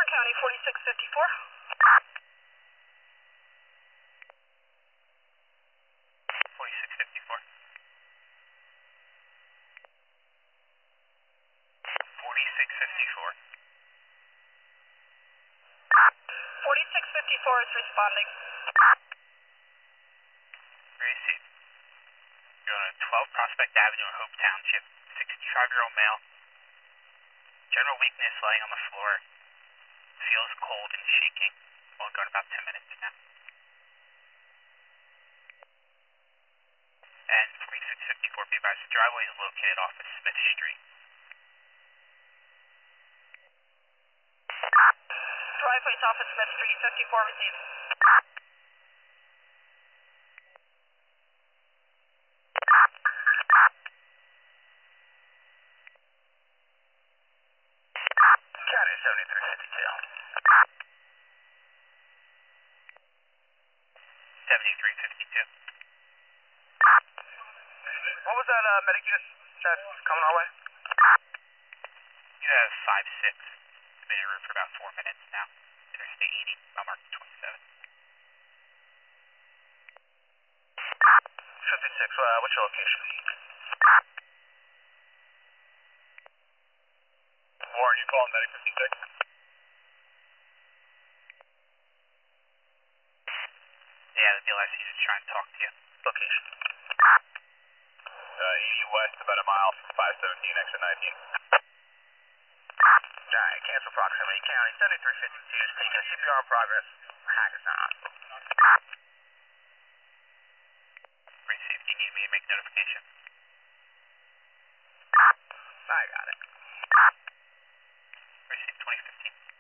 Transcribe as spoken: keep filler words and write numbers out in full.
County, forty-six fifty-four. forty-six fifty-four. forty-six fifty-four. forty-six fifty-four is responding. Received. You're on twelve Prospect Avenue in Hope Township. sixty-five-year-old male. General weakness, laying on the floor. Feels cold and shaking. We'll go in about ten minutes now. And forty-six fifty-four, be advised, the driveway is located off of Smith Street. Driveway's off of Smith Street, fifty-four received. County seventy-three fifty-two. seventy-three fifty-two. What was that uh, medic unit that's coming our way? You have five six. Been en route for about four minutes now. Interstate eighty, mile marker twenty-seven. fifty-six, uh, what's your location? Warren, you calling medic fifty-six? Yeah, the D L S is just trying to talk to you. Location. Uh, eighty west, about a mile from five seventeen, exit nineteen. Alright, cancel proximity. County seventy-three fifty-two is taking C P R in progress. Hackathon. Received. You need me to make notification? I got it. Received twenty fifteen.